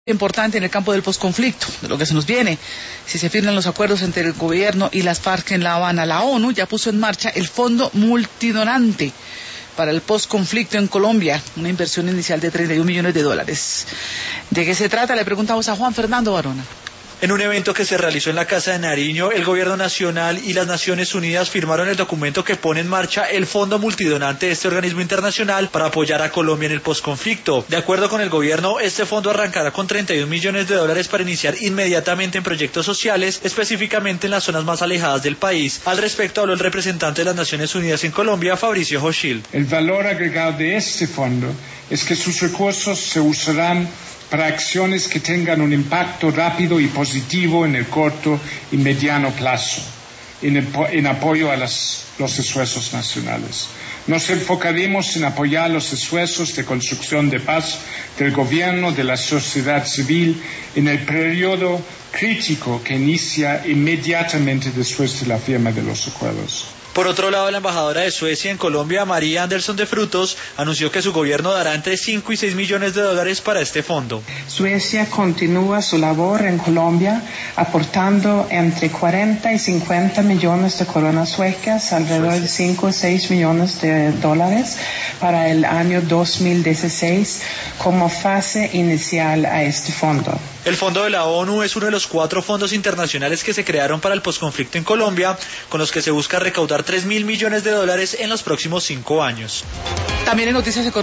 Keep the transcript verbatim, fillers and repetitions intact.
Importante en el campo del posconflicto, de lo que se nos viene. Si se firman los acuerdos entre el gobierno y las FARC en La Habana, la ONU ya puso en marcha el Fondo Multidonante para el posconflicto en Colombia, una inversión inicial de treinta y un millones de dólares. ¿De qué se trata? Le preguntamos a Juan Fernando Barona. En un evento que se realizó en la Casa de Nariño, el Gobierno Nacional y las Naciones Unidas firmaron el documento que pone en marcha el Fondo Multidonante de este organismo internacional para apoyar a Colombia en el posconflicto. De acuerdo con el Gobierno, este fondo arrancará con treinta y un millones de dólares para iniciar inmediatamente en proyectos sociales, específicamente en las zonas más alejadas del país. Al respecto habló el representante de las Naciones Unidas en Colombia, Fabricio Hochschild. El valor agregado de este fondo es que sus recursos se usarán para acciones que tengan un impacto rápido y positivo en el corto y mediano plazo, en, el, en apoyo a las, los esfuerzos nacionales. Nos enfocaremos en apoyar los esfuerzos de construcción de paz del gobierno, de la sociedad civil, en el periodo crítico que inicia inmediatamente después de la firma de los acuerdos. Por otro lado, la embajadora de Suecia en Colombia, María Andersson de Frutos, anunció que su gobierno dará entre cinco y seis millones de dólares para este fondo. Suecia continúa su labor en Colombia, aportando entre cuarenta y cincuenta millones de coronas suecas, alrededor de cinco o seis millones de dólares para el año dos mil dieciséis, como fase inicial a este fondo. El Fondo de la ONU es uno de los cuatro fondos internacionales que se crearon para el posconflicto en Colombia, con los que se busca recaudar tres mil millones de dólares en los próximos cinco años. También en noticias económicas.